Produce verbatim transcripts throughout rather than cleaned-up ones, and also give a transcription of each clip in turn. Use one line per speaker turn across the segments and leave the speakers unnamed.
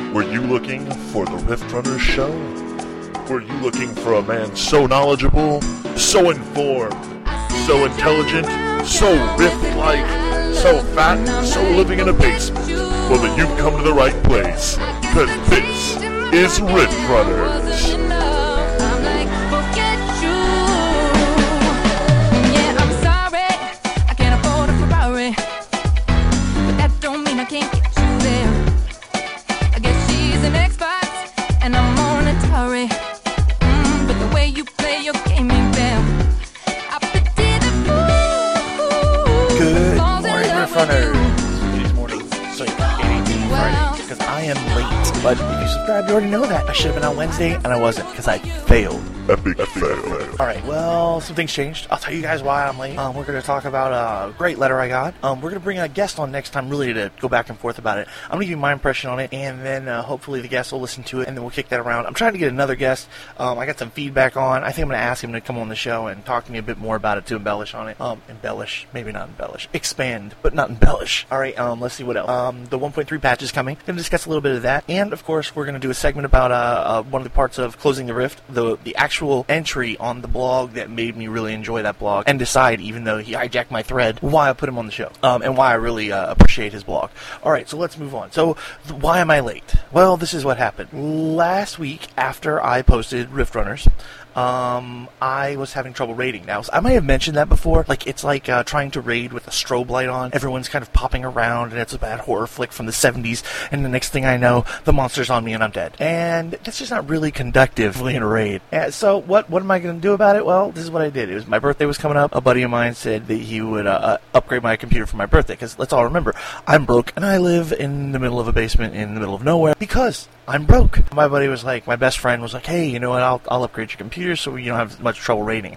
Were you looking for the Rift Runners show? Were you looking for a man so knowledgeable, so informed, so intelligent, so Rift-like, so fat, so living in a basement? Well, then you've come to the right place, because this is Rift Runners.
But if you subscribed, you already know that. I should have been on Wednesday, and I wasn't, because I failed.
Epic, epic fail.
Alright, well, some things changed. I'll tell you guys why I'm late. Um, we're going to talk about a great letter I got. Um, we're going to bring a guest on next time, really, to go back and forth about it. I'm going to give you my impression on it, and then uh, hopefully the guest will listen to it, and then we'll kick that around. I'm trying to get another guest. Um, I got some feedback on. I think I'm going to ask him to come on the show and talk to me a bit more about it, to embellish on it. Um, embellish. Maybe not embellish. Expand, but not embellish. Alright, um, let's see what else. Um, the one point three patch is coming. Going to discuss a little bit of that, and, of course, we're going to do a segment about uh, uh, one of the parts of Closing the Rift, the, the actual entry on the blog that made me really enjoy that blog and decide, even though he hijacked my thread, why I put him on the show um, and why I really uh, appreciate his blog. Alright, so let's move on. So, th- why am I late? Well, this is what happened. Last week, after I posted Rift Runners, um, I was having trouble raiding. Now, I might have mentioned that before. Like, it's like uh, trying to raid with a strobe light on. Everyone's kind of popping around, and it's a bad horror flick from the seventies, and the next thing I know, the monster's on me and I'm dead. And that's just not really conductive in a raid. And so, what what am I going to do about it? Well, this is what I did. It was my birthday was coming up. A buddy of mine said that he would uh, upgrade my computer for my birthday, because let's all remember, I'm broke, and I live in the middle of a basement in the middle of nowhere, because I'm broke. My buddy was like, my best friend was like, hey, you know what, I'll, I'll upgrade your computer so you don't have much trouble raiding.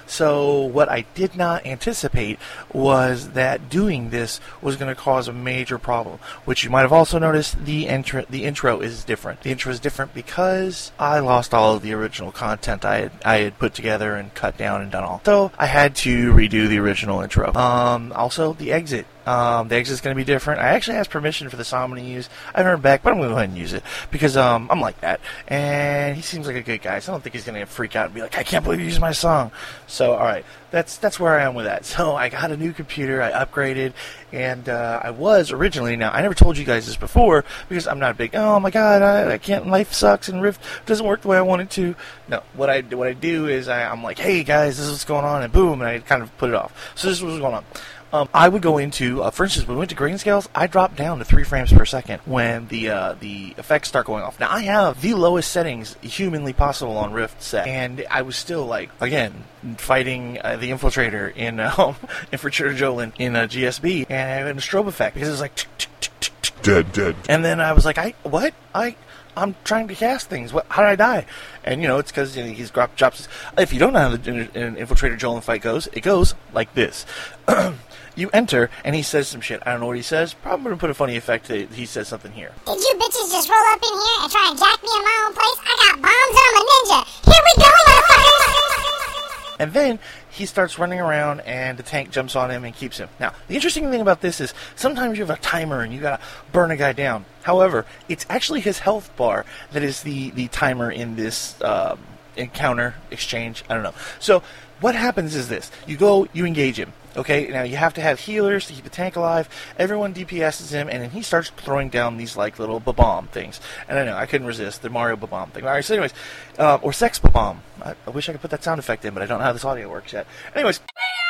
So what I did not anticipate was that doing this was going to cause a major problem, which you might have also noticed. The intro, the intro is different. The intro is different because I lost all of the original content I had, I had put together and cut down and done all. So I had to redo the original intro. Um, also, the exit. Um, the exit's going to be different. I actually asked permission for the song I'm going to use. I haven't heard back, but I'm going to go ahead and use it because um, I'm like that. And he seems like a good guy, so I don't think he's going to freak out and be like, I can't believe you used my song. So, alright, that's that's where I am with that. So, I got a new computer, I upgraded, and uh, I was originally, now, I never told you guys this before because I'm not a big, oh my god, I, I can't, life sucks and Rift doesn't work the way I want it to. No, what I, what I do is I, I'm like, hey guys, this is what's going on, and boom, and I kind of put it off. So, this is what's going on. Um, I would go into, uh, for instance, when we went to grayscales, I dropped down to three frames per second when the uh, the effects start going off. Now, I have the lowest settings humanly possible on Rift set, and I was still, like, again, fighting uh, the Infiltrator in um, Infiltrator Jolin in uh, G S B, and a strobe effect, because it was like,
dead, dead.
And then I was like, I, what? I... I'm trying to cast things. What? How did I die? And, you know, it's because you know, he's dropped drops. If you don't know how the an Infiltrator Jolin fight goes, it goes like this. You enter, and he says some shit. I don't know what he says. Probably going to put a funny effect that he says something here.
Did you bitches just roll up in here and try and jack me in my own place? I got bombs and I'm a ninja. Here we go, motherfuckers!
And then he starts running around, and the tank jumps on him and keeps him. Now, the interesting thing about this is sometimes you have a timer, and you got to burn a guy down. However, it's actually his health bar that is the, the timer in this um, encounter, exchange, I don't know. So, what happens is this. You go, you engage him. Okay, now you have to have healers to keep the tank alive. Everyone D P S's him, and then he starts throwing down these, like, little ba-bomb things. And I know, I couldn't resist the Mario ba-bomb thing. Alright, so anyways, uh, or sex ba-bomb. I, I wish I could put that sound effect in, but I don't know how this audio works yet. Anyways.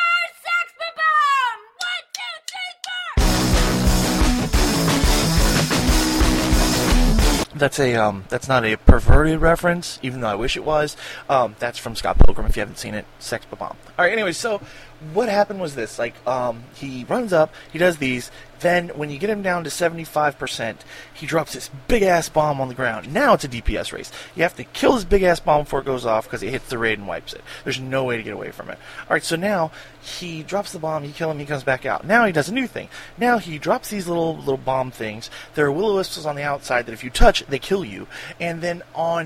That's a um, that's not a perverted reference, even though I wish it was. Um, that's from Scott Pilgrim. If you haven't seen it, Sex Ba-Bomb. All right. Anyways, so what happened was this: like, um, he runs up, he does these. Then, when you get him down to seventy-five percent, he drops this big-ass bomb on the ground. Now it's a D P S race. You have to kill this big-ass bomb before it goes off because it hits the raid and wipes it. There's no way to get away from it. Alright, so now, he drops the bomb, you kill him, he comes back out. Now he does a new thing. Now he drops these little little bomb things. There are will-o-wisps on the outside that if you touch, they kill you. And then on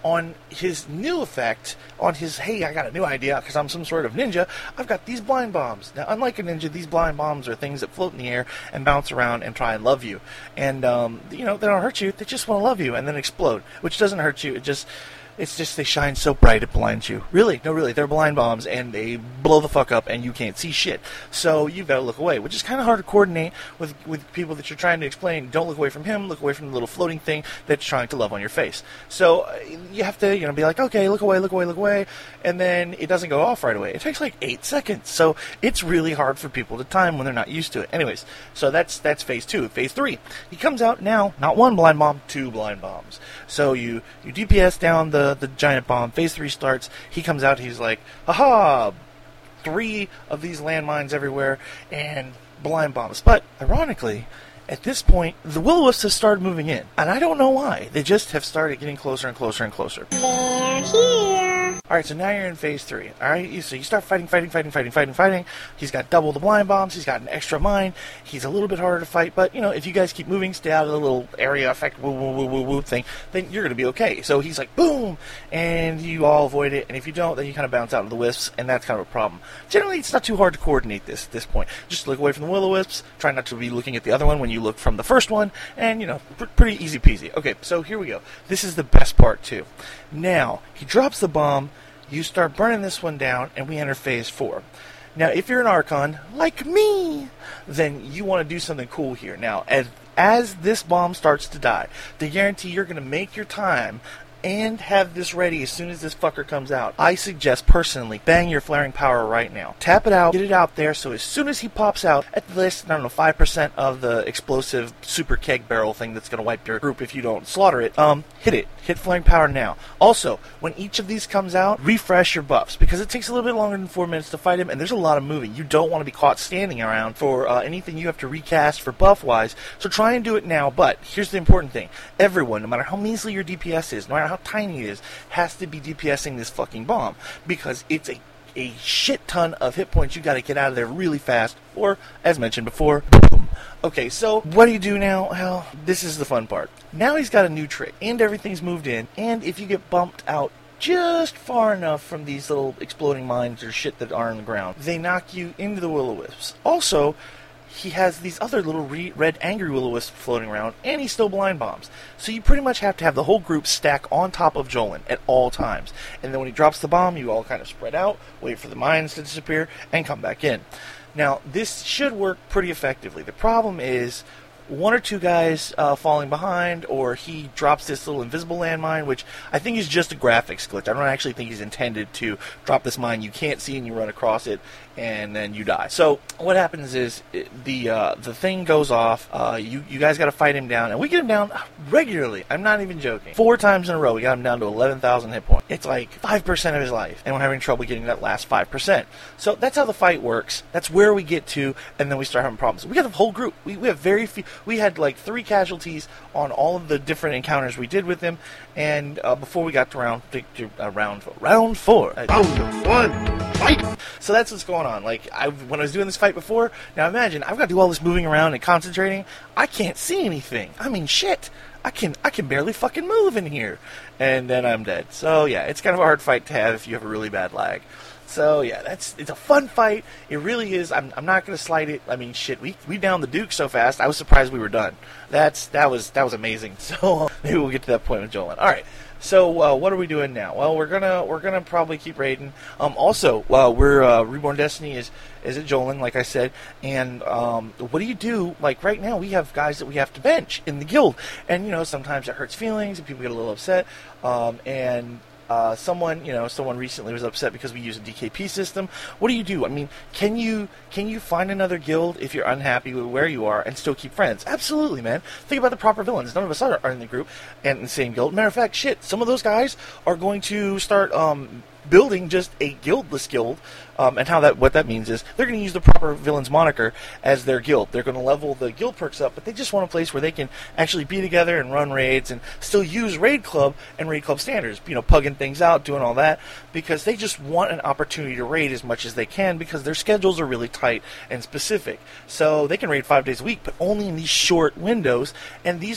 on his new effect, on his, hey, I got a new idea because I'm some sort of ninja, I've got these blind bombs. Now, unlike a ninja, these blind bombs are things that float in the air and bounce around and try and love you. And, um, you know, they don't hurt you, they just want to love you and then explode, which doesn't hurt you, it just... It's just they shine so bright it blinds you. Really, no, really, they're blind bombs, and they blow the fuck up, and you can't see shit. So you've got to look away, which is kind of hard to coordinate with with people that you're trying to explain. Don't look away from him. Look away from the little floating thing that's trying to love on your face. So uh, you have to, you know, be like, okay, look away, look away, look away, and then it doesn't go off right away. It takes like eight seconds. So it's really hard for people to time when they're not used to it. Anyways, so that's that's phase two. Phase three, he comes out now, not one blind bomb, two blind bombs. So you you D P S down the the giant bomb. Phase three starts. He comes out. He's like, aha, three of these landmines everywhere and blind bombs. But ironically, at this point, the Will-O-Wisps have started moving in, and I don't know why. They just have started getting closer and closer and closer.
They're here.
Alright, so now you're in phase three. Alright, so you start fighting, fighting, fighting, fighting, fighting, fighting. He's got double the blind bombs. He's got an extra mine. He's a little bit harder to fight, but, you know, if you guys keep moving, stay out of the little area effect, woo, woo, woo, woo, woo thing, then you're going to be okay. So he's like, boom, and you all avoid it, and if you don't, then you kind of bounce out of the wisps, and that's kind of a problem. Generally, it's not too hard to coordinate this at this point. Just look away from the Will-O-Wisps. Try not to be looking at the other one when you look from the first one, and, you know, pr- pretty easy peasy. Okay, so here we go. This is the best part, too. Now, he drops the bomb. You start burning this one down, and we enter phase four. Now, if you're an Archon, like me, then you want to do something cool here. Now, as, as this bomb starts to die, they guarantee you're going to make your time and have this ready as soon as this fucker comes out. I suggest, personally, bang your flaring power right now. Tap it out, get it out there, so as soon as he pops out, at least, I don't know, five percent of the explosive super keg barrel thing that's going to wipe your group if you don't slaughter it, um, hit it. Hit flaring power now. Also, when each of these comes out, refresh your buffs, because it takes a little bit longer than four minutes to fight him, and there's a lot of moving. You don't want to be caught standing around for uh, anything you have to recast for buff-wise, so try and do it now, but here's the important thing. Everyone, no matter how measly your D P S is, no matter how tiny it is, has to be DPSing this fucking bomb, because it's a a shit ton of hit points you got to get out of there really fast, or, as mentioned before, boom. Okay, so what do you do now? Well, this is the fun part. Now he's got a new trick, and everything's moved in, and if you get bumped out just far enough from these little exploding mines or shit that are on the ground, they knock you into the Will-O-Wisps. Also, he has these other little re- red angry Will-O-Wisps floating around, and he still blind bombs. So you pretty much have to have the whole group stack on top of Jolin at all times. And then when he drops the bomb, you all kind of spread out, wait for the mines to disappear, and come back in. Now, this should work pretty effectively. The problem is one or two guys uh, falling behind, or he drops this little invisible landmine, which I think is just a graphics glitch. I don't actually think he's intended to drop this mine you can't see and you run across it, and then you die. So what happens is it, the uh, the thing goes off. Uh, you you guys got to fight him down, and we get him down regularly. I'm not even joking. Four times in a row, we got him down to eleven thousand hit points. It's like five percent of his life, and we're having trouble getting that last five percent. So that's how the fight works. That's where we get to, and then we start having problems. We got the whole group. We we have very few. We had like three casualties on all of the different encounters we did with him, and uh, before we got to round to, uh, round round four.
Round one, fight!
So that's what's going on. Like, I, when I was doing this fight before, now imagine, I've got to do all this moving around and concentrating. I can't see anything. I mean, shit. I can I can barely fucking move in here. And then I'm dead. So, yeah, it's kind of a hard fight to have if you have a really bad lag. So, yeah, that's it's a fun fight. It really is. I'm I'm not going to slight it. I mean, shit, we we downed the Duke so fast, I was surprised we were done. That's That was that was amazing. So, maybe we'll get to that point with Jolin. All right. So uh, what are we doing now? Well, we're gonna we're gonna probably keep raiding. Um, also, uh, we're uh, Reborn Destiny is is at Jolin, like I said. And um, what do you do? Like right now, we have guys that we have to bench in the guild, and you know sometimes it hurts feelings, and people get a little upset. Um, and Uh, someone, you know, someone recently was upset because we use a D K P system. What do you do? I mean, can you can you find another guild if you're unhappy with where you are and still keep friends? Absolutely, man. Think about the proper villains. None of us are, are in the group and in the same guild. Matter of fact, shit, some of those guys are going to start um, building just a guildless guild. Um, and how that what that means is they're going to use the proper villain's moniker as their guild. They're going to level the guild perks up, but they just want a place where they can actually be together and run raids and still use Raid Club and Raid Club standards, you know, pugging things out, doing all that, because they just want an opportunity to raid as much as they can because their schedules are really tight and specific. So they can raid five days a week, but only in these short windows, and these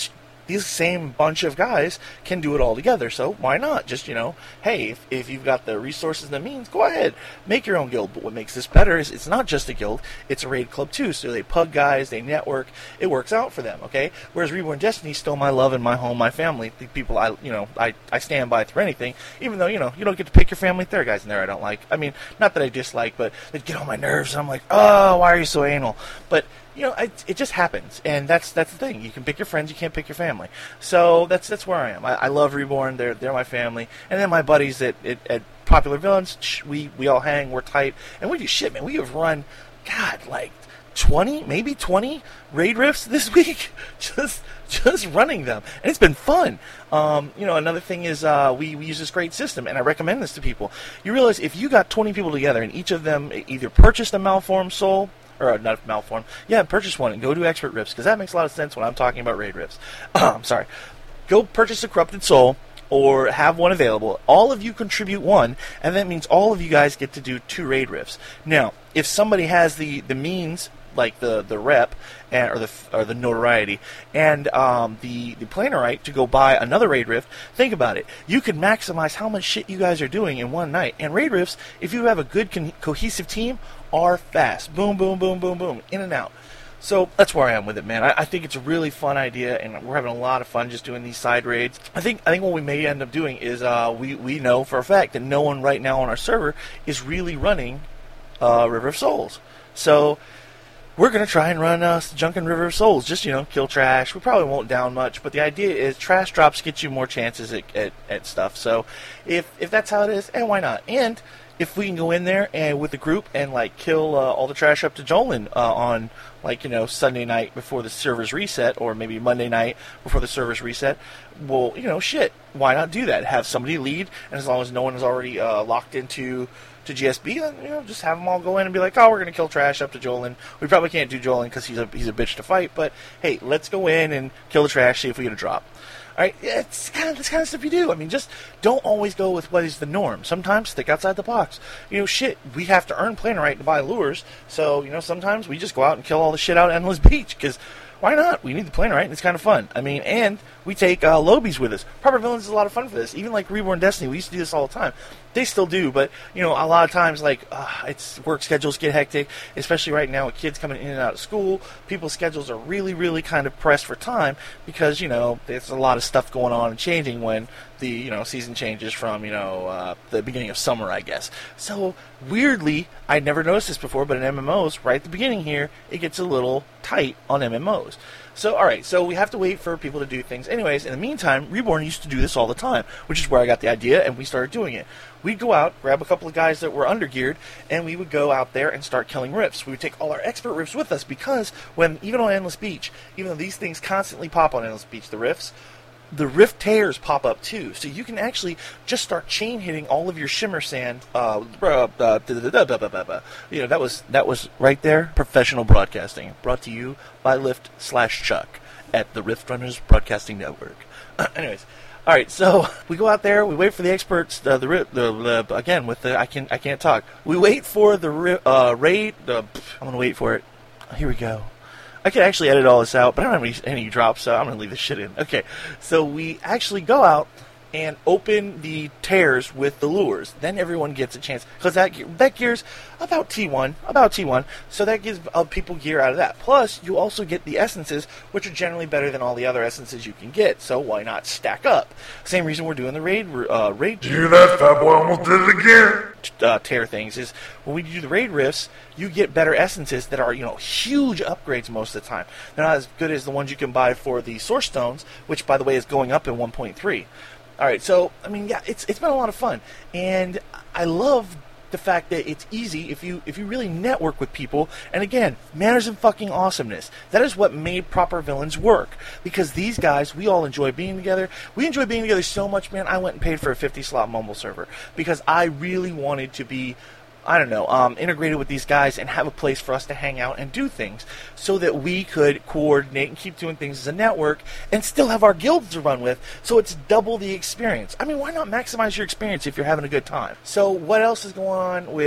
these same bunch of guys can do it all together. So why not? Just, you know, hey, if, if you've got the resources and the means, go ahead, make your own guild. But what makes this better is it's not just a guild, it's a raid club too. So they pug guys, they network, it works out for them, okay? Whereas Reborn Destiny is still my love and my home, my family, the people I, you know, I, I stand by through anything, even though, you know, you don't get to pick your family. There are guys in there I don't like. I mean, not that I dislike, but they'd get on my nerves, and I'm like, oh, why are you so anal? But you know, it, it just happens, and that's that's the thing. You can pick your friends, you can't pick your family. So that's that's where I am. I, I love Reborn. They're they're my family, and then my buddies at, at, at Popular Villains. We we all hang, we're tight, and we do shit, man. We have run, God, like twenty, maybe twenty raid rifts this week, just just running them, and it's been fun. Um, you know, another thing is uh, we, we use this great system, and I recommend this to people. You realize if you got twenty people together, and each of them either purchased a malformed soul, or not malformed, yeah, purchase one and go do expert rifts, because that makes a lot of sense when I'm talking about raid rifts. I'm sorry. Go purchase a corrupted soul, or have one available. All of you contribute one, and that means all of you guys get to do two raid rifts. Now, if somebody has the, the means, like the, the rep, and, or the or the notoriety, and um, the, the planerite to go buy another raid rift, think about it. You can maximize how much shit you guys are doing in one night. And raid rifts, if you have a good co- cohesive team, are fast. Boom, boom, boom, boom, boom, in and out. So that's where I am with it, man. I, I think it's a really fun idea, and we're having a lot of fun just doing these side raids. I think I think what we may end up doing is uh, we, we know for a fact that no one right now on our server is really running uh, River of Souls. So we're going to try and run uh, Junkin' River of Souls. Just, you know, kill trash. We probably won't down much, but the idea is trash drops get you more chances at, at, at stuff. So if if that's how it is, and why not? And if we can go in there and with the group and like kill uh, all the trash up to Jolin uh, on like, you know, Sunday night before the servers reset, or maybe Monday night before the servers reset, well, you know, shit, why not do that? Have somebody lead, and as long as no one is already uh, locked into to G S B, then, you know, just have them all go in and be like, oh, we're gonna kill trash up to Jolin. We probably can't do Jolin because he's a he's a bitch to fight, but hey, let's go in and kill the trash, see if we get a drop. All right, it's kind of this kind of stuff you do. I mean, just don't always go with what is the norm. Sometimes think outside the box. You know, shit, we have to earn planerite to buy lures, so, you know, sometimes we just go out and kill all the shit out at Endless Beach, because why not? We need the planerite, and it's kind of fun. I mean, and we take uh, Lobies with us. Proper Villains is a lot of fun for this. Even like Reborn Destiny, we used to do this all the time. They still do, but, you know, a lot of times, like, uh, it's work schedules get hectic, especially right now with kids coming in and out of school. People's schedules are really, really kind of pressed for time because, you know, there's a lot of stuff going on and changing when the, you know, season changes from, you know, uh, the beginning of summer, I guess. So, weirdly, I'd never noticed this before, but in M M Os, right at the beginning here, it gets a little tight on M M Os. So, alright, so we have to wait for people to do things. Anyways, in the meantime, Reborn used to do this all the time, which is where I got the idea, and we started doing it. We'd go out, grab a couple of guys that were undergeared, and we would go out there and start killing rifts. We would take all our expert rifts with us, because when, even on Endless Beach, even though these things constantly pop on Endless Beach, the rifts, the rift tears pop up too, so you can actually just start chain hitting all of your shimmer sand. Uh, uh, uh, you know, that was that was right there. Professional broadcasting, brought to you by Lift slash Chuck at the Rift Runners Broadcasting Network. Anyways, all right, so we go out there, we wait for the experts. Uh, the, the the again with the I can I can't talk. We wait for the uh, raid. Uh, I'm gonna wait for it. Here we go. I could actually edit all this out, but I don't have any, any drops, so I'm going to leave this shit in. Okay, so we actually go out and open the tears with the lures. Then everyone gets a chance, because that that gear's about T one, about T one, so that gives uh, people gear out of that. Plus, you also get the essences, which are generally better than all the other essences you can get, so why not stack up? Same reason we're doing the raid uh, raid.
You hear that? Fat boy almost did it again.
Uh, tear things is when we do the raid rifts, you get better essences that are, you know, huge upgrades most of the time. They're not as good as the ones you can buy for the source stones, which, by the way, is going up in one point three. All right, so I mean, yeah, it's it's been a lot of fun, and I love the fact that it's easy if you if you really network with people. And again, manners and fucking awesomeness. That is what made Proper Villains work, because these guys, we all enjoy being together. We enjoy being together so much, man. I went and paid for a fifty slot Mumble server because I really wanted to be, I don't know, um, integrated with these guys and have a place for us to hang out and do things so that we could coordinate and keep doing things as a network and still have our guilds to run with, so it's double the experience. I mean, why not maximize your experience if you're having a good time? So what else is going on with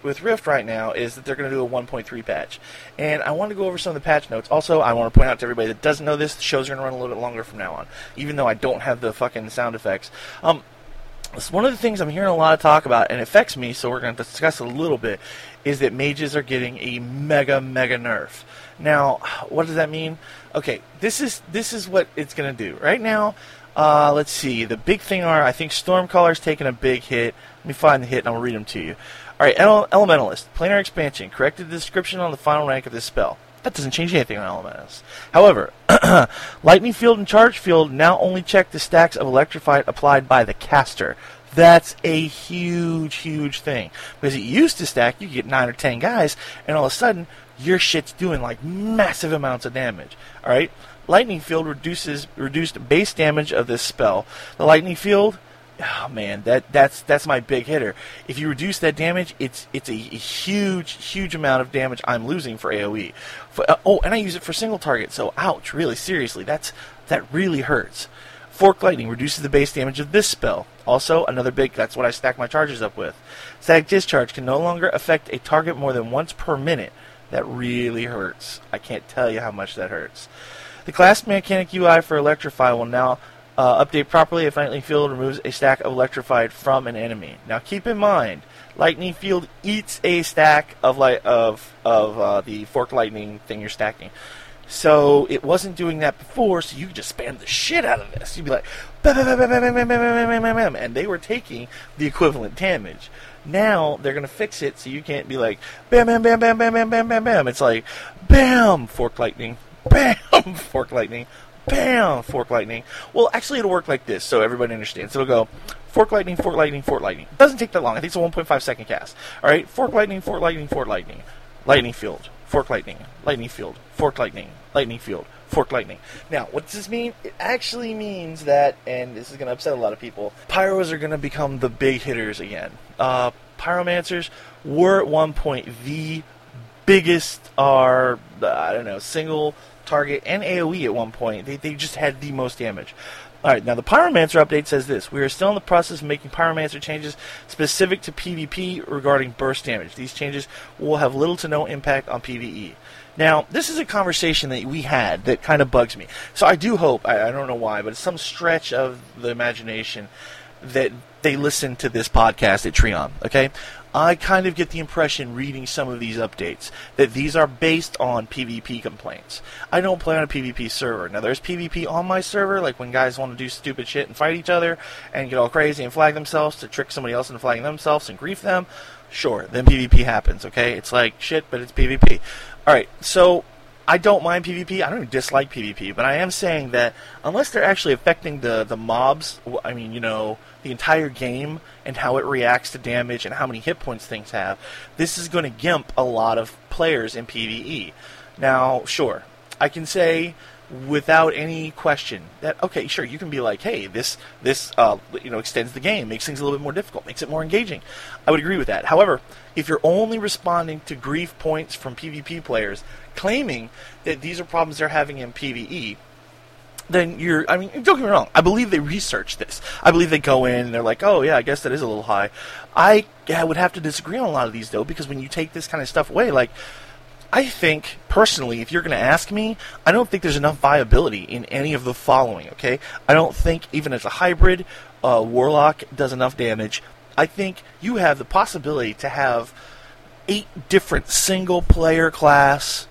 with Rift right now is that they're going to do a one point three patch. And I want to go over some of the patch notes. Also, I want to point out to everybody that doesn't know this, the show's going to run a little bit longer from now on, even though I don't have the fucking sound effects. Um, one of the things I'm hearing a lot of talk about, and it affects me, so we're going to discuss it a little bit, is that mages are getting a mega, mega nerf. Now, what does that mean? Okay, this is this is what it's going to do. Right now, uh, let's see. The big thing are, I think Stormcaller's taking a big hit. Let me find the hit, and I'll read them to you. All right, Ele- Elementalist. Planar expansion. Corrected the description on the final rank of this spell. That doesn't change anything on Elementalist. However, Lightning Field and Charge Field now only check the stacks of Electrified applied by the caster. That's a huge, huge thing. Because it used to stack, you get nine or ten guys, and all of a sudden, your shit's doing like massive amounts of damage. Alright? Lightning Field reduces reduced base damage of this spell. The Lightning Field, oh man, that that's that's my big hitter. If you reduce that damage, it's it's a, a huge, huge amount of damage I'm losing for AoE. For, uh, oh, and I use it for single target, so ouch, really, seriously, that's that really hurts. Fork Lightning reduces the base damage of this spell. Also, another big, that's what I stack my charges up with. Static Discharge can no longer affect a target more than once per minute. That really hurts. I can't tell you how much that hurts. The class mechanic U I for Electrify will now uh, update properly if Lightning Field removes a stack of Electrified from an enemy. Now keep in mind, Lightning Field eats a stack of light of of uh, the Forked Lightning thing you're stacking. So it wasn't doing that before, so you could just spam the shit out of this. You'd be like, bam, bam, bam, bam, bam, bam, bam, bam, bam, bam, and they were taking the equivalent damage. Now they're gonna fix it so you can't be like bam, bam, bam, bam, bam, bam, bam, bam, bam. It's like bam, Fork Lightning, bam, Fork Lightning, bam, Fork Lightning. Well, actually, it'll work like this, so everybody understands. It'll go Fork Lightning, Fork Lightning, Fork Lightning. It doesn't take that long. I think it's a one point five second cast. All right, Fork Lightning, Fork Lightning, Fork Lightning, Lightning Field, Fork Lightning, Lightning Field, Fork Lightning, Lightning Field, Fork Lightning. Now, what does this mean? It actually means that, and this is going to upset a lot of people, Pyros are going to become the big hitters again. Uh, Pyromancers were at one point the biggest, are uh, I don't know, single target and AoE at one point. They, they just had the most damage. Alright, now the Pyromancer update says this. We are still in the process of making Pyromancer changes specific to PvP regarding burst damage. These changes will have little to no impact on PvE. Now, this is a conversation that we had that kind of bugs me. So I do hope, I, I don't know why, but it's some stretch of the imagination that they listen to this podcast at Treon, okay? I kind of get the impression reading some of these updates that these are based on PvP complaints. I don't play on a PvP server. Now, there's PvP on my server, like when guys want to do stupid shit and fight each other and get all crazy and flag themselves to trick somebody else into flagging themselves and grief them. Sure, then PvP happens, okay? It's like shit, but it's PvP. Alright, so I don't mind PvP. I don't even dislike PvP, but I am saying that unless they're actually affecting the, the mobs, I mean, you know, the entire game and how it reacts to damage and how many hit points things have, this is going to gimp a lot of players in PvE. Now, sure, I can say without any question that, okay, sure, you can be like, hey, this this uh, you know extends the game, makes things a little bit more difficult, makes it more engaging. I would agree with that. However, if you're only responding to grief points from PvP players claiming that these are problems they're having in PvE, then you're, I mean, don't get me wrong, I believe they research this. I believe they go in and they're like, oh yeah, I guess that is a little high. I, I would have to disagree on a lot of these, though, because when you take this kind of stuff away, like, I think, personally, if you're going to ask me, I don't think there's enough viability in any of the following, okay? I don't think, even as a hybrid, uh, Warlock does enough damage. I think you have the possibility to have eight different single-player class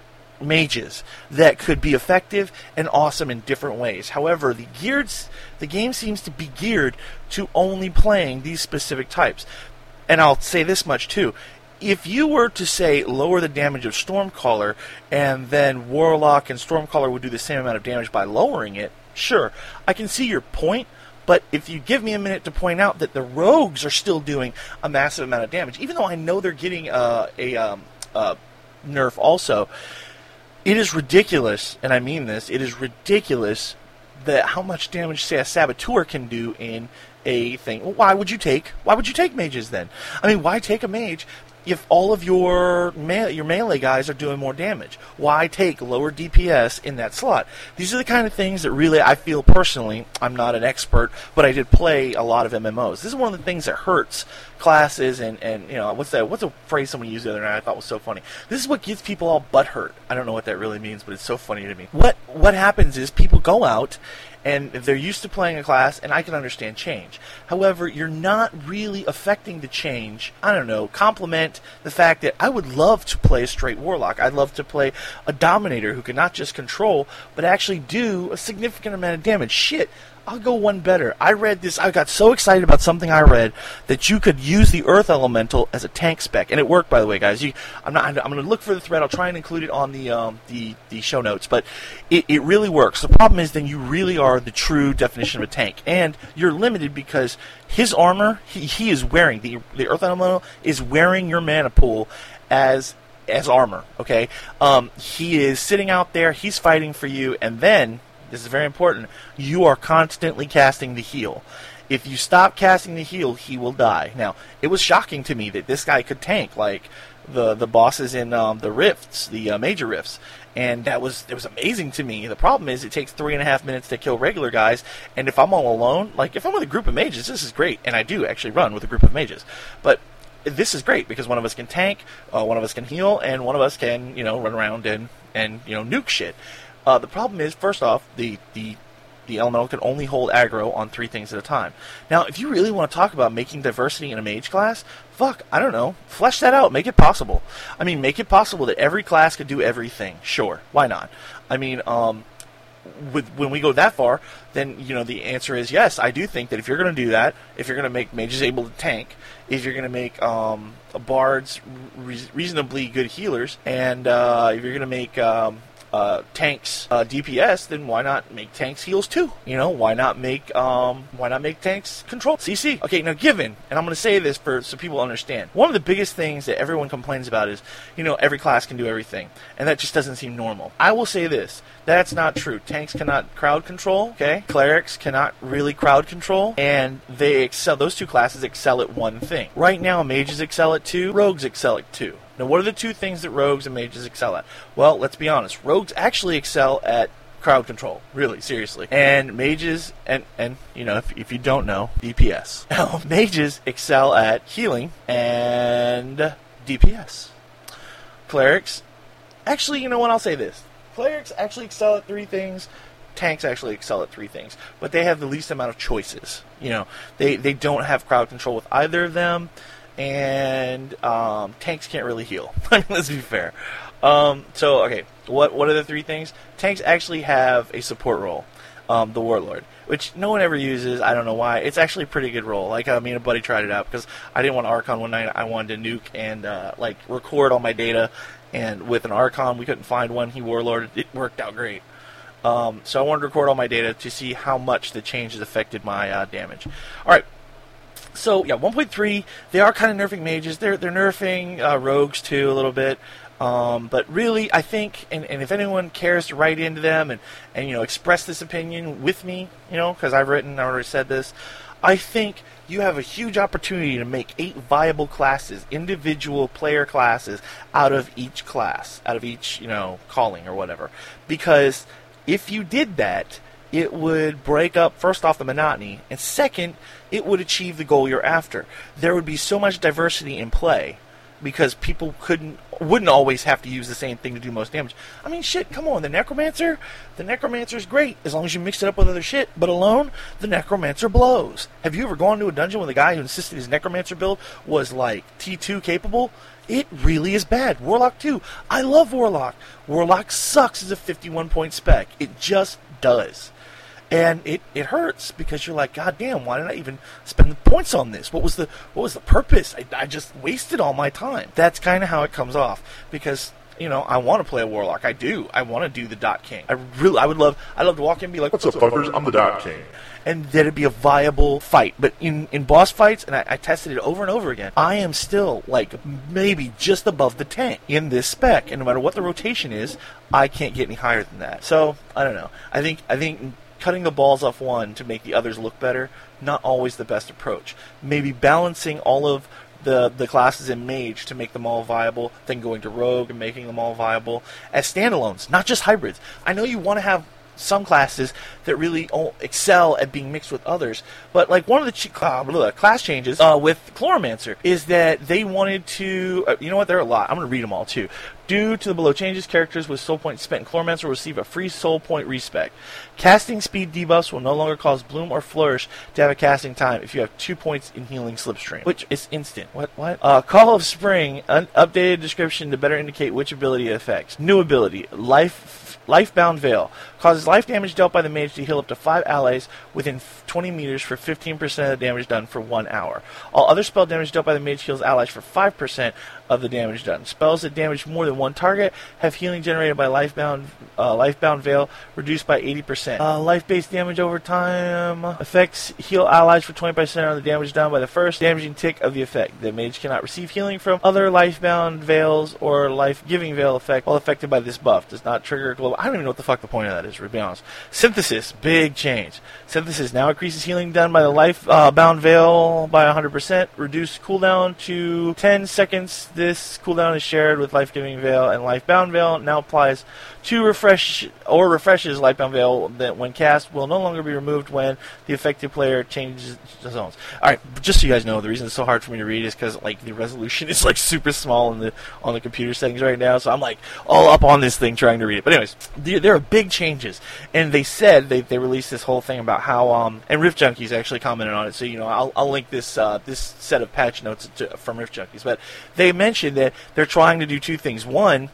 mages that could be effective and awesome in different ways. However, the geared, the game seems to be geared to only playing these specific types. And I'll say this much, too. If you were to, say, lower the damage of Stormcaller, and then Warlock and Stormcaller would do the same amount of damage by lowering it, sure, I can see your point, but if you give me a minute to point out that the Rogues are still doing a massive amount of damage, even though I know they're getting uh, a um, uh, nerf also, it is ridiculous, and I mean this, it is ridiculous that how much damage, say, a Saboteur can do in a thing. Well, why would you take, why would you take mages then? I mean, why take a mage if all of your me- your melee guys are doing more damage? Why take lower D P S in that slot? These are the kind of things that really, I feel personally, I'm not an expert, but I did play a lot of M M Os. This is one of the things that hurts classes and, and you know, what's that, what's a phrase someone used the other night I thought was so funny? This is what gets people all butthurt. I don't know what that really means, but it's so funny to me. What, what happens is people go out, and they're used to playing a class, and I can understand change. However, you're not really affecting the change, I don't know, complement the fact that I would love to play a straight Warlock. I'd love to play a Dominator who can not just control, but actually do a significant amount of damage. Shit, I'll go one better. I read this, I got so excited about something I read that you could use the Earth Elemental as a tank spec. And it worked, by the way, guys. You, I'm not. I'm going to look for the thread. I'll try and include it on the um, the, the show notes. But it, it really works. The problem is then you really are the true definition of a tank. And you're limited because his armor, he, he is wearing, the, the Earth Elemental is wearing your mana pool as as armor, okay? Um, he is sitting out there, he's fighting for you, and then, this is very important, you are constantly casting the heal. If you stop casting the heal, he will die. Now, it was shocking to me that this guy could tank, like the the bosses in um, the rifts, the uh, major rifts, and that was it was amazing to me. The problem is it takes three and a half minutes to kill regular guys, and if I'm all alone, like if I'm with a group of mages, this is great, and I do actually run with a group of mages, but this is great because one of us can tank, uh, one of us can heal, and one of us can, you know, run around and, and you know, nuke shit. Uh, the problem is, first off, the, the the elemental can only hold aggro on three things at a time. Now, if you really want to talk about making diversity in a mage class, fuck, I don't know, flesh that out, make it possible. I mean, make it possible that every class could do everything. Sure, why not? I mean, um, with when we go that far, then, you know, the answer is yes, I do think that if you're going to do that, if you're going to make mages able to tank, if you're going to make um, bards re- reasonably good healers, and uh, if you're going to make um, uh, tanks uh, D P S, then why not make tanks heals too? You know, why not make um, why not make tanks control C C? Okay, now given, and I'm going to say this for so people understand, one of the biggest things that everyone complains about is, you know, every class can do everything, and that just doesn't seem normal. I will say this. That's not true. Tanks cannot crowd control, okay? Clerics cannot really crowd control, and they excel, those two classes excel at one thing. Right now, mages excel at two, rogues excel at two. Now, what are the two things that rogues and mages excel at? Well, let's be honest. Rogues actually excel at crowd control, really, seriously. And mages, and, and you know, if, if you don't know, D P S. Now, mages excel at healing and D P S. Clerics, actually, you know what, I'll say this. Clerics actually excel at three things. Tanks actually excel at three things. But they have the least amount of choices. You know, they, they don't have crowd control with either of them. And um, tanks can't really heal. I mean, let's be fair. Um, so, okay, what what are the three things? Tanks actually have a support role. Um, the Warlord, which no one ever uses. I don't know why. It's actually a pretty good role. Like, I mean, a buddy tried it out because I didn't want Archon one night. I wanted to nuke and, uh, like, record all my data. And with an Archon, we couldn't find one. He Warlorded. It worked out great. Um, so I wanted to record all my data to see how much the changes affected my uh, damage. All right. So, yeah, one point three, they are kind of nerfing mages. They're, they're nerfing uh, rogues, too, a little bit. Um, but really, I think, and, and if anyone cares to write into them and, and, you know, express this opinion with me, you know, because I've written, I already said this, I think you have a huge opportunity to make eight viable classes, individual player classes, out of each class, out of each, you know, calling or whatever. Because if you did that, it would break up, first off, the monotony, and second, it would achieve the goal you're after. There would be so much diversity in play, because people couldn't, wouldn't always have to use the same thing to do most damage. I mean, shit, come on, the Necromancer, the Necromancer's great, as long as you mix it up with other shit, but alone, the Necromancer blows. Have you ever gone to a dungeon with a guy who insisted his Necromancer build was, like, T two capable? It really is bad. Warlock two, I love Warlock. Warlock sucks as a fifty-one point spec. It just does. And it, it hurts because you're like, God damn, why did I even spend the points on this? What was the what was the purpose? I, I just wasted all my time. That's kind of how it comes off because, you know, I want to play a Warlock. I do. I want to do the Dot King. I really, I would love, I'd love to walk in and be like,
What's up, fuckers? I'm the Dot King.
And that it'd be a viable fight. But in, in boss fights, and I, I tested it over and over again, I am still, like, maybe just above the tank in this spec. And no matter what the rotation is, I can't get any higher than that. So, I don't know. I think, I think... cutting the balls off one to make the others look better, not always the best approach. Maybe balancing all of the the classes in Mage to make them all viable, then going to Rogue and making them all viable as standalones, not just hybrids. I know you want to have some classes that really excel at being mixed with others, but like one of the ch- uh, class changes uh, with Chloromancer is that they wanted to, uh, you know what, there are a lot, I'm going to read them all too. Due to the below changes, characters with soul points spent in Chloromancer will receive a free soul point respec. Casting speed debuffs will no longer cause Bloom or Flourish to have a casting time if you have two points in Healing Slipstream, which is instant. What? What? Uh, Call of Spring, an updated description to better indicate which ability it affects. New ability, Life Lifebound Veil. Causes life damage dealt by the mage to heal up to five allies within twenty meters for fifteen percent of the damage done for one hour. All other spell damage dealt by the mage heals allies for five percent of the damage done. Spells that damage more than one target have healing generated by Lifebound uh, Lifebound Veil reduced by eighty percent. Uh, life-based damage over time. Effects heal allies for twenty percent of the damage done by the first damaging tick of the effect. The mage cannot receive healing from other Lifebound Veils or Life-Giving Veil effect while affected by this buff. Does not trigger global... I don't even know what the fuck the point of that is, to be honest. Synthesis. Big change. Synthesis now increases healing done by the Life-Bound uh, Veil by one hundred percent. Reduce cooldown to ten seconds. This cooldown is shared with Life-Giving Veil, and Life-Bound Veil now applies to refresh or refreshes Life-Bound Veil that when cast will no longer be removed when the affected player changes zones. Alright, just so you guys know, the reason it's so hard for me to read is because like the resolution is like super small in the on the computer settings right now, so I'm like all up on this thing trying to read it. But anyways, there, there are big changes, and they said they, they released this whole thing about how um and Rift Junkies actually commented on it, so you know I'll, I'll link this uh, this set of patch notes to, from Rift Junkies, but they mentioned that they're trying to do two things. One,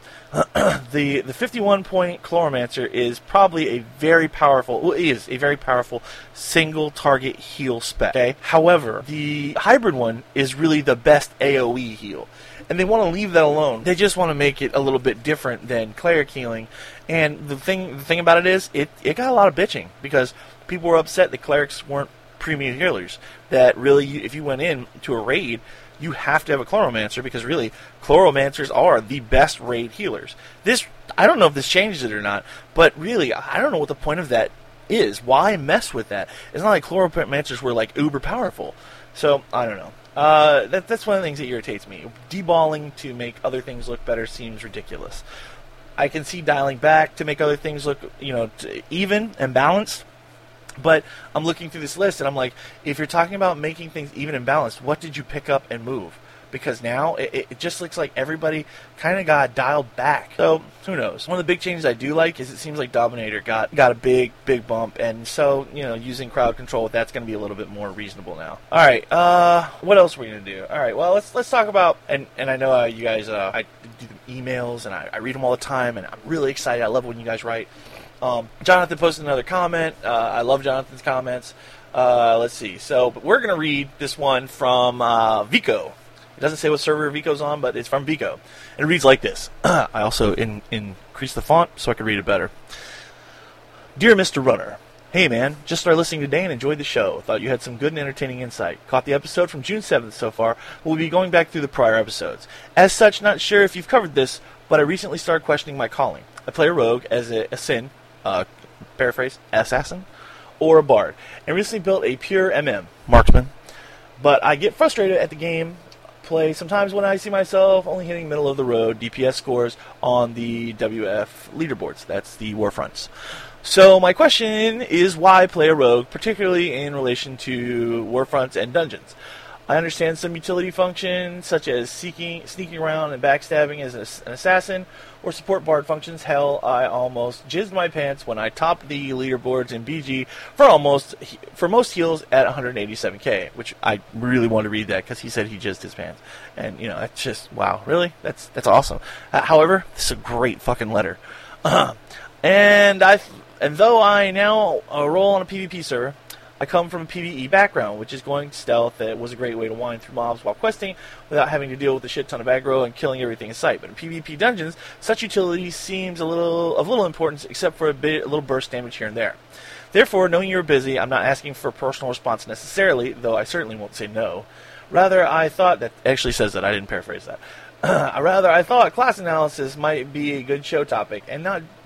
the the fifty-one point Chloromancer is probably a very powerful, well, is a very powerful single target heal spec. Okay? However, the hybrid one is really the best A O E heal, and they want to leave that alone. They just want to make it a little bit different than cleric healing. And the thing the thing about it is, it it got a lot of bitching because people were upset that clerics weren't premium healers. That really, if you went in to a raid, you have to have a Chloromancer because really, Chloromancers are the best raid healers. This, I don't know if this changes it or not, but really, I don't know what the point of that is. Why mess with that? It's not like Chloromancers were like uber powerful. So, I don't know. Uh, that, that's one of the things that irritates me. Deballing to make other things look better seems ridiculous. I can see dialing back to make other things look, you know, t- even and balanced. But I'm looking through this list, and I'm like, if you're talking about making things even and balanced, what did you pick up and move? Because now it, it just looks like everybody kind of got dialed back. So, who knows? One of the big changes I do like is it seems like Dominator got, got a big, big bump. And so, you know, using crowd control with that's going to be a little bit more reasonable now. All right, uh, what else are we going to do? All right, well, let's let's talk about, and, and I know uh, you guys, uh, I do the emails, and I, I read them all the time, and I'm really excited. I love when you guys write. Um, Jonathan posted another comment. Uh, I love Jonathan's comments. Uh, let's see. So, but we're going to read this one from uh, Vico. It doesn't say what server Vico's on, but it's from Vico. And it reads like this. I also in, increased the font so I could read it better. Dear Mister Runner, hey man, just started listening today and enjoyed the show. Thought you had some good and entertaining insight. Caught the episode from June seventh so far, but we'll be going back through the prior episodes. As such, not sure if you've covered this, but I recently started questioning my calling. I play a rogue as a, a Sin, uh, paraphrase, assassin, or a bard, and recently built a pure M M, marksman. But I get frustrated at the game play sometimes when I see myself only hitting middle of the road D P S scores on the W F leaderboards. That's the Warfronts. So my question is why play a rogue, particularly in relation to Warfronts and dungeons? I understand some utility functions, such as seeking, sneaking around and backstabbing as an assassin, or support bard functions. Hell, I almost jizzed my pants when I topped the leaderboards in B G for almost for most heals at one eighty-seven K, which I really want to read that because he said he jizzed his pants, and you know that's just wow, really, that's that's awesome. Uh, however, this is a great fucking letter, uh, and I and though I now uh, roll on a PvP server, I come from a PvE background, which is going stealth. That was a great way to wind through mobs while questing without having to deal with a shit ton of aggro and killing everything in sight. But in PvP dungeons, such utility seems a little of little importance, except for a bit, a little burst damage here and there. Therefore, knowing you're busy, I'm not asking for a personal response necessarily, though I certainly won't say no. Rather, I thought that actually says that. I didn't paraphrase that. Rather, I thought class analysis might be a good show topic, and not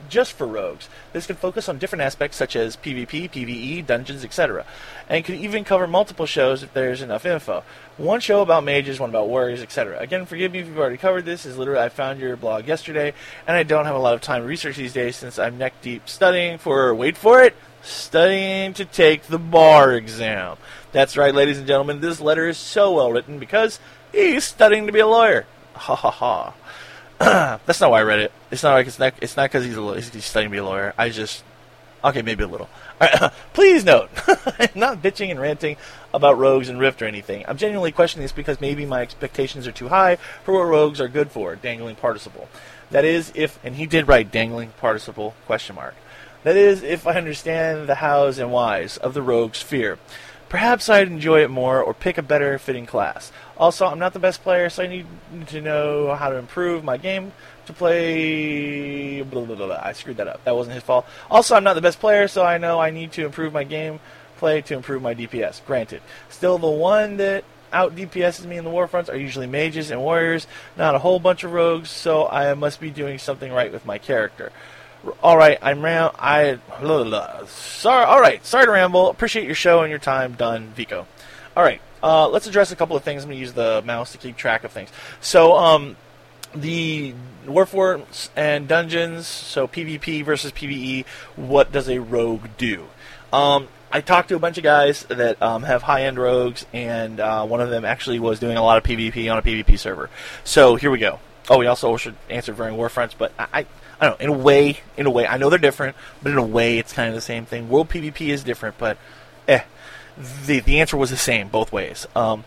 just for rogues. This can focus on different aspects such as PvP, PvE, dungeons, et cetera. And can even cover multiple shows if there's enough info. One show about mages, one about warriors, et cetera. Again, forgive me if you've already covered this. Is literally I found your blog yesterday, and I don't have a lot of time to research these days since I'm neck deep studying for, wait for it, studying to take the bar exam. That's right, ladies and gentlemen, this letter is so well written because he's studying to be a lawyer. Ha ha ha. That's not why I read it. It's not like it's not. It's not because he's a, he's studying to be a lawyer. I just okay, maybe a little. All right, please note, I'm not bitching and ranting about rogues and Rift or anything. I'm genuinely questioning this because maybe my expectations are too high for what rogues are good for. Dangling participle. That is, if and he did write dangling participle question mark. That is, if I understand the hows and whys of the rogue sphere. Perhaps I'd enjoy it more or pick a better fitting class. Also, I'm not the best player, so I need to know how to improve my game to play... Blah, blah, blah, blah. I screwed that up. That wasn't his fault. Also, I'm not the best player, so I know I need to improve my game play to improve my D P S. Granted. Still, the one that out D P S's me in the Warfronts are usually mages and warriors, not a whole bunch of rogues, so I must be doing something right with my character. Alright, I'm ram- I blah, blah, blah. Sorry alright, sorry to ramble. Appreciate your show and your time. Done, Vico. Alright, uh, let's address a couple of things. I'm gonna use the mouse to keep track of things. So, um the Warforms and dungeons, so PvP versus PvE, what does a rogue do? Um I talked to a bunch of guys that um, have high-end rogues, and uh, one of them actually was doing a lot of PvP on a PvP server. So here we go. Oh, we also should answer during Warfronts, but I, I, I don't know. In a way, in a way, I know they're different, but in a way, it's kind of the same thing. World PvP is different, but eh, the the answer was the same both ways. Um,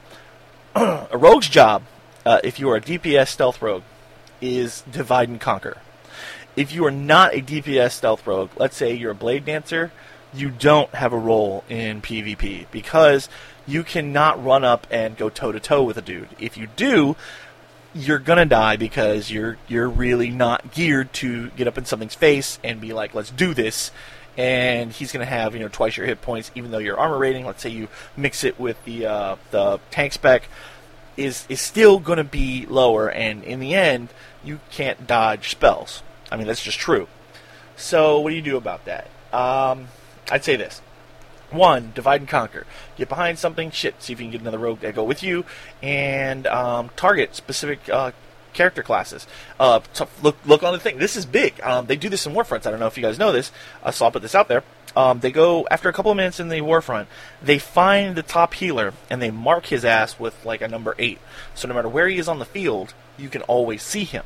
a rogue's job, uh, if you are a D P S stealth rogue, is divide and conquer. If you are not a D P S stealth rogue, let's say you're a blade dancer, you don't have a role in PvP because you cannot run up and go toe-to-toe with a dude. If you do, you're gonna die because you're you're really not geared to get up in something's face and be like, let's do this. And he's gonna have, you know, twice your hit points, even though your armor rating, let's say you mix it with the uh, the tank spec, is is still gonna be lower. And in the end, you can't dodge spells. I mean, that's just true. So what do you do about that? Um, I'd say this. One, divide and conquer. Get behind something, shit, see if you can get another rogue to go with you, and um, target specific uh, character classes. Uh, t- look look on the thing. This is big. Um, they do this in Warfronts. I don't know if you guys know this, uh, so I'll put this out there. Um, they go, after a couple of minutes in the Warfront, they find the top healer, and they mark his ass with like a number eight. So no matter where he is on the field, you can always see him.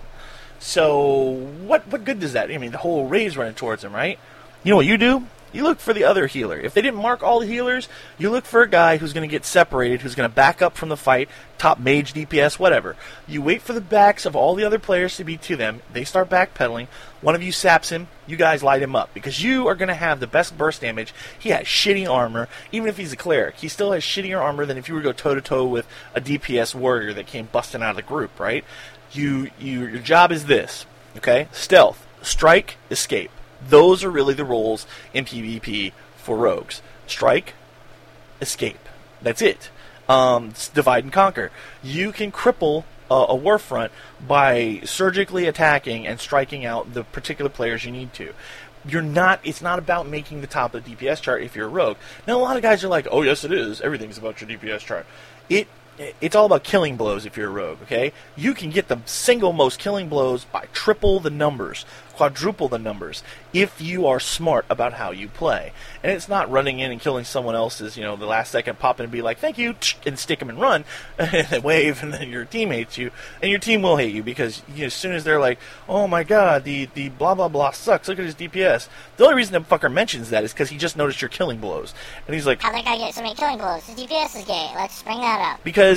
So what what good does that? I mean, the whole raid's running towards him, right? You know what you do? You look for the other healer. If they didn't mark all the healers, you look for a guy who's going to get separated, who's going to back up from the fight, top mage, D P S, whatever. You wait for the backs of all the other players to be to them. They start backpedaling. One of you saps him. You guys light him up because you are going to have the best burst damage. He has shitty armor. Even if he's a cleric, he still has shittier armor than if you were to go toe-to-toe with a D P S warrior that came busting out of the group, right? You, you, your job is this, okay? Stealth, strike, escape. Those are really the roles in PvP for rogues. Strike, escape. That's it. Um, divide and conquer. You can cripple uh, a warfront by surgically attacking and striking out the particular players you need to. You're not. It's not about making the top of the D P S chart if you're a rogue. Now, a lot of guys are like, "Oh, yes, it is. Everything's about your D P S chart." It. It's all about killing blows if you're a rogue, okay? You can get the single most killing blows by triple the numbers, quadruple the numbers, if you are smart about how you play. And it's not running in and killing someone else's, you know, the last second pop in and be like, thank you, and stick them and run, and wave, and then your team hates you, and your team will hate you, because you know, as soon as they're like, oh my god, the, the blah blah blah sucks, look at his D P S. The only reason that fucker mentions that is because he just noticed your killing blows. And he's like,
how'd that guy get so many killing blows? His D P S is gay. Let's bring that up.
Because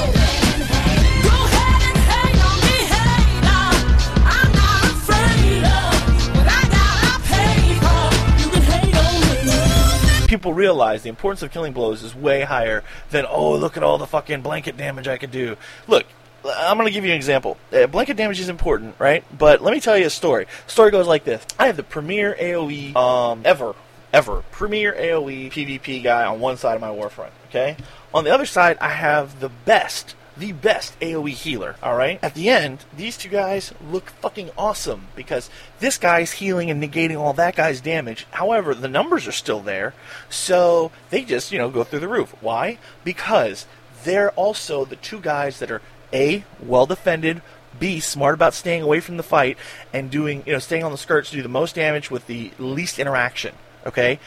people realize the importance of killing blows is way higher than, oh, look at all the fucking blanket damage I could do. Look, I'm going to give you an example. Uh, blanket damage is important, right? But let me tell you a story. The story goes like this. I have the premier AoE um, ever, ever, premier AoE PvP guy on one side of my warfront, okay? On the other side, I have the best the best AoE healer, alright? At the end, these two guys look fucking awesome, because this guy's healing and negating all that guy's damage. However, the numbers are still there, so they just, you know, go through the roof. Why? Because they're also the two guys that are, A, well-defended, B, smart about staying away from the fight, and doing, you know, staying on the skirts to do the most damage with the least interaction, okay?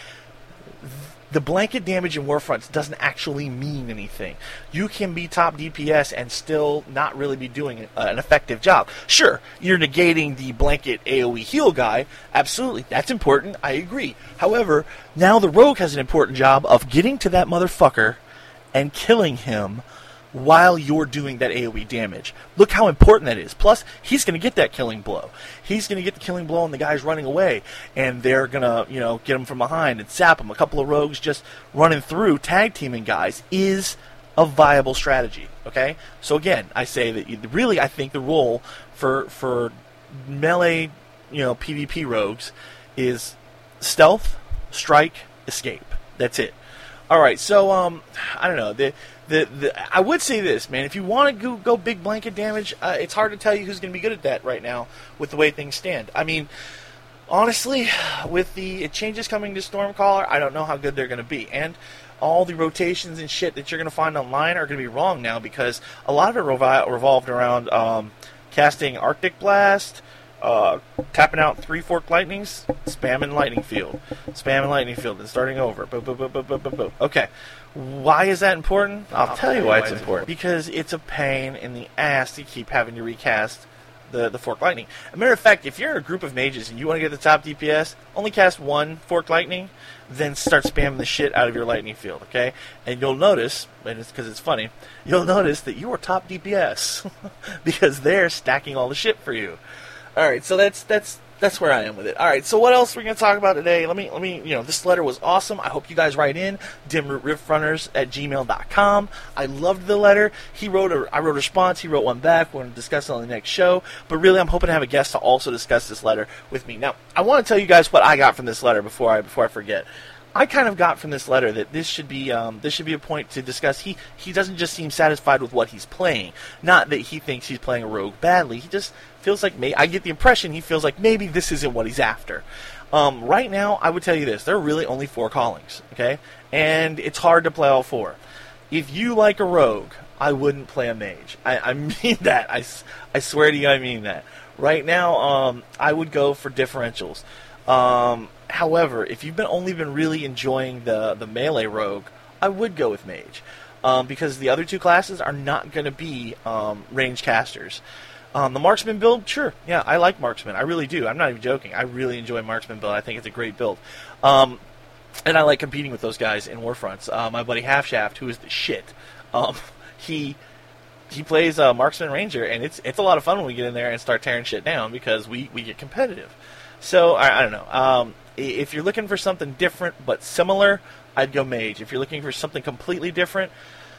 The blanket damage in Warfronts doesn't actually mean anything. You can be top D P S and still not really be doing uh, an effective job. Sure, you're negating the blanket AoE heal guy. Absolutely, that's important. I agree. However, now the rogue has an important job of getting to that motherfucker and killing him while you're doing that AoE damage. Look how important that is. Plus, he's going to get that killing blow. He's going to get the killing blow and the guy's running away, and they're going to, you know, get him from behind and sap him. A couple of rogues just running through, tag teaming guys is a viable strategy, okay? So again, I say that you, really I think the role for for melee, you know, PvP rogues is stealth, strike, escape. That's it. All right, so um I don't know. The The, the, I would say this, man. If you want to go, go big blanket damage, uh, it's hard to tell you who's going to be good at that right now with the way things stand. I mean, honestly, with the changes coming to Stormcaller, I don't know how good they're going to be. And all the rotations and shit that you're going to find online are going to be wrong now, because a lot of it revi- revolved around um, casting Arctic Blast, uh, tapping out three Forked Lightnings, spamming Lightning Field, spamming Lightning Field, and starting over. Boop, boop, boop, boop, boop, boop, boop. Okay. Why is that important? I'll, I'll tell you why it's important. Because it's a pain in the ass to keep having to recast the, the Forked Lightning. As a matter of fact, if you're in a group of mages and you want to get the top D P S, only cast one Forked Lightning, then start spamming the shit out of your Lightning Field, okay? And you'll notice, and it's because it's funny, you'll notice that you are top D P S because they're stacking all the shit for you. Alright, so that's that's that's where I am with it. Alright, so what else are we going to talk about today? Let me, let me, you know, this letter was awesome. I hope you guys write in, dimrootriffrunners at gmail dot com. I loved the letter. He wrote a, I wrote a response, he wrote one back. We're going to discuss it on the next show. But really, I'm hoping to have a guest to also discuss this letter with me. Now, I want to tell you guys what I got from this letter before I, before I forget. I kind of got from this letter that this should be um, this should be a point to discuss. He he doesn't just seem satisfied with what he's playing. Not that he thinks he's playing a rogue badly. He just feels like may I get the impression he feels like maybe this isn't what he's after. Um, right now, I would tell you this: there are really only four callings, okay, and it's hard to play all four. If you like a rogue, I wouldn't play a mage. I, I mean that. I, I swear to you, I mean that. Right now, um, I would go for differentials. Um, however, if you've been only been really enjoying the, the melee rogue, I would go with mage. Um, because the other two classes are not going to be um, range casters. Um, the marksman build, sure, yeah, I like marksman. I really do. I'm not even joking. I really enjoy marksman build. I think it's a great build. Um, and I like competing with those guys in Warfronts. Uh, my buddy Halfshaft, who is the shit, um, he... He plays uh, Marksman Ranger, and it's it's a lot of fun when we get in there and start tearing shit down because we, we get competitive. So, I, I don't know. Um, if you're looking for something different but similar, I'd go Mage. If you're looking for something completely different,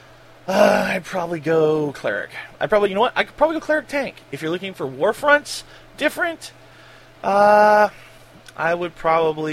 uh, I'd probably go Cleric. I'd probably, you know what? I could probably go Cleric Tank. If you're looking for Warfronts different, uh, I would probably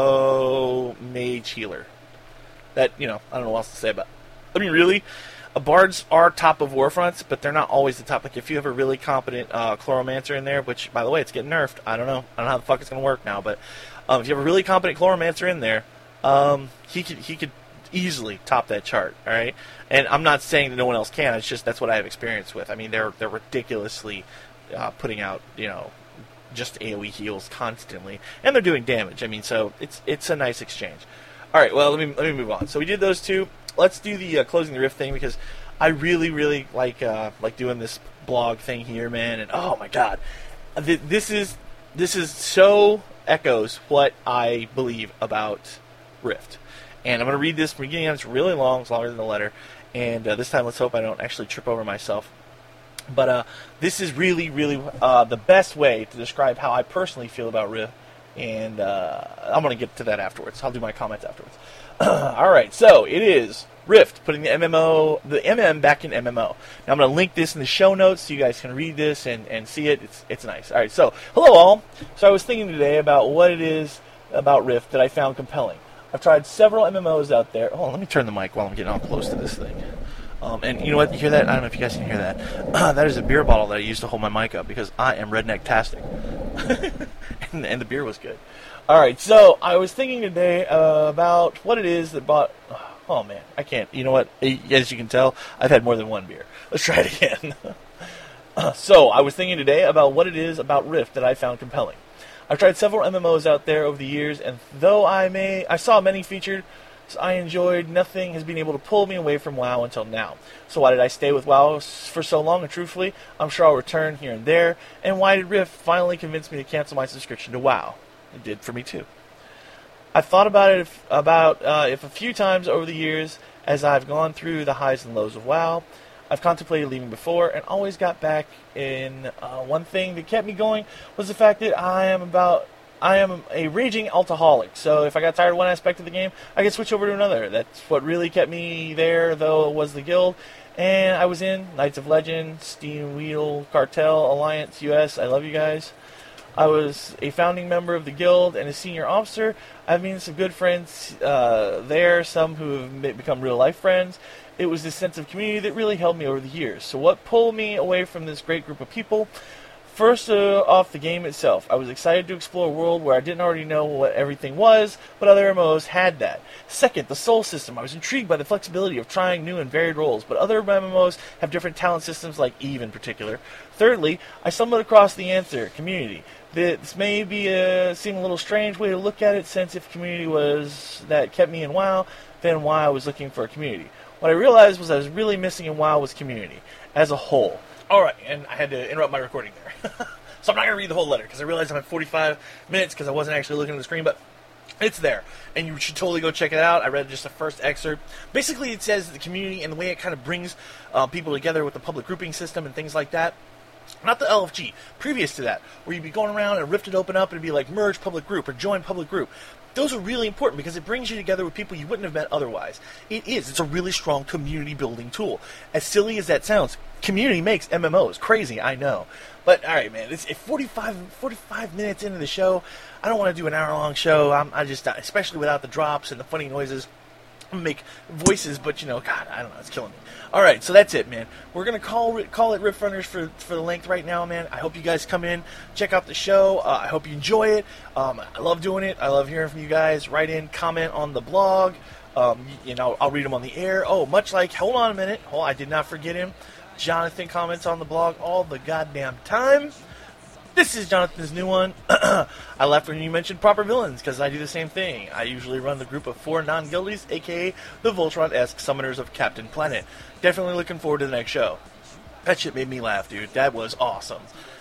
go Mage Healer. That, you know, I don't know what else to say about it. I mean, really... Uh, bards are top of Warfronts, but they're not always the top. Like, if you have a really competent uh, Chloromancer in there, which, by the way, it's getting nerfed. I don't know. I don't know how the fuck it's going to work now, but um, if you have a really competent Chloromancer in there, um, he could he could easily top that chart, all right? And I'm not saying that no one else can. It's just that's what I have experience with. I mean, they're they're ridiculously uh, putting out, you know, just AoE heals constantly, and they're doing damage. I mean, so it's it's a nice exchange. All right, well, let me let me move on. So we did those two. Let's do the uh, closing the rift thing because I really, really like uh, like doing this blog thing here, man. And oh my god, Th- this is this is so echoes what I believe about Rift. And I'm gonna read this from the beginning. It's really long. It's longer than the letter. And uh, this time, let's hope I don't actually trip over myself. But uh, this is really, really uh, the best way to describe how I personally feel about Rift. And uh, I'm gonna get to that afterwards. I'll do my comments afterwards. All right, so it is Rift putting the M M O, the M M back in M M O. Now I'm going to link this in the show notes so you guys can read this and, and see it. It's it's nice. All right, so hello all. So I was thinking today about what it is about Rift that I found compelling. I've tried several M M Os out there. Oh, let me turn the mic while I'm getting all close to this thing. Um, and you know what? You hear that? I don't know if you guys can hear that. Uh, that is a beer bottle that I used to hold my mic up because I am redneck-tastic. and, and the beer was good. All right, so I was thinking today uh, about what it is that bought... Oh, man, I can't. You know what? As you can tell, I've had more than one beer. Let's try it again. uh, so I was thinking today about what it is about Rift that I found compelling. I've tried several M M Os out there over the years, and though I may, I saw many featured I enjoyed, nothing has been able to pull me away from WoW until now. So why did I stay with WoW for so long? And truthfully, I'm sure I'll return here and there. And why did Rift finally convince me to cancel my subscription to WoW? It did for me too. I've thought about it if, about uh, if a few times over the years as I've gone through the highs and lows of WoW. I've contemplated leaving before and always got back in. Uh, one thing that kept me going was the fact that I am about I am a raging alcoholic. So if I got tired of one aspect of the game, I could switch over to another. That's what really kept me there, though, was the guild. And I was in Knights of Legend, Steam Wheel, Cartel, Alliance, U S. I love you guys. I was a founding member of the guild and a senior officer. I've made some good friends uh, there, some who have become real-life friends. It was this sense of community that really held me over the years. So what pulled me away from this great group of people? First uh, off, the game itself. I was excited to explore a world where I didn't already know what everything was, but other M M Os had that. Second, the soul system. I was intrigued by the flexibility of trying new and varied roles, but other M M Os have different talent systems, like EVE in particular. Thirdly, I stumbled across the answer, community. This may be a, seem a little strange way to look at it, since if community was that kept me in WoW, then why I was looking for a community. What I realized was I was really missing in WoW was community, as a whole. Alright, and I had to interrupt my recording there. So I'm not going to read the whole letter, because I realized I'm at forty-five minutes, because I wasn't actually looking at the screen, but it's there. And you should totally go check it out. I read just the first excerpt. Basically, it says the community and the way it kind of brings uh, people together with the public grouping system and things like that. Not the L F G. Previous to that, where you'd be going around and Rift would open up and it'd be like merge public group or join public group. Those are really important because it brings you together with people you wouldn't have met otherwise. It is. It's a really strong community building tool. As silly as that sounds, community makes M M Os. Crazy, I know. But, all right, man, it's forty-five, forty-five minutes into the show. I don't want to do an hour-long show. I'm, I just, especially without the drops and the funny noises. I'm going to make voices, but, you know, God, I don't know. It's killing me. All right, so that's it, man. We're going to call call it Rift Runners for, for the length right now, man. I hope you guys come in, check out the show. Uh, I hope you enjoy it. Um, I love doing it. I love hearing from you guys. Write in, comment on the blog. Um, you know, I'll read them on the air. Oh, much like, hold on a minute. Oh, I did not forget him. Jonathan comments on the blog all the goddamn time. This is Jonathan's new one. I left when you mentioned proper villains, because I do the same thing. I usually run the group of four non-guildies, a k a the Voltron-esque summoners of Captain Planet. Definitely looking forward to the next show. That shit made me laugh, dude. That was awesome.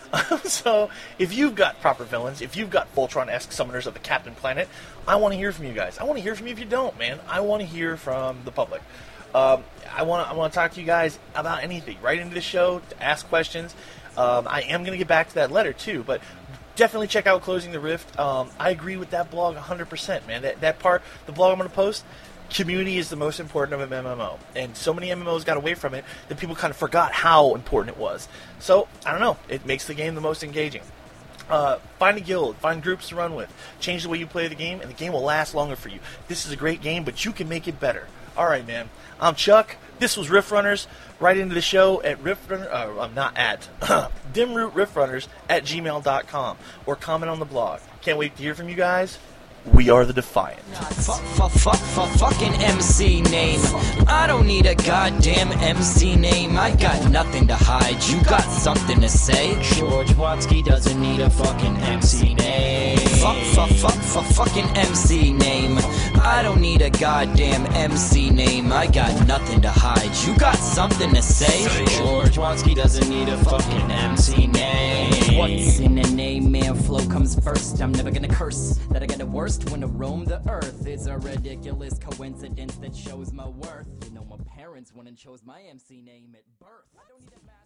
So, if you've got proper villains, if you've got Voltron-esque summoners of the Captain Planet, I want to hear from you guys. I want to hear from you if you don't, man. I want to hear from the public. Um, I want I want to talk to you guys about anything. Right into the show, to ask questions. Um, I am going to get back to that letter, too, but definitely check out Closing the Rift. Um, I agree with that blog one hundred percent, man. That, that part, the blog I'm going to post, community is the most important of an M M O. And so many M M Os got away from it that people kind of forgot how important it was. So, I don't know. It makes the game the most engaging. Uh, find a guild, find groups to run with, change the way you play the game, and the game will last longer for you. This is a great game, but you can make it better. All right, man. I'm Chuck. This was Rift Runners. Right into the show at Rift Runner. Uh, I'm not at Dimroot Rift Runners at gmail dot com or comment on the blog. Can't wait to hear from you guys. We are the Defiant.
Fuck, fuck, fuck, fuck, fucking M C name. I don't need a goddamn M C name. I got nothing to hide. You got something to say? George Watsky doesn't need a fucking M C name. Fuck, fuck, fuck, fuck, fucking M C name. I don't need a goddamn M C name. I got nothing to hide. You got something to say? George Watsky doesn't need a fucking M C name. What's in a name, man? Flow comes first. I'm never gonna curse that I got it worst when I roam the earth. It's a ridiculous coincidence that shows my worth. You know, my parents went and chose my M C name at birth. I don't need a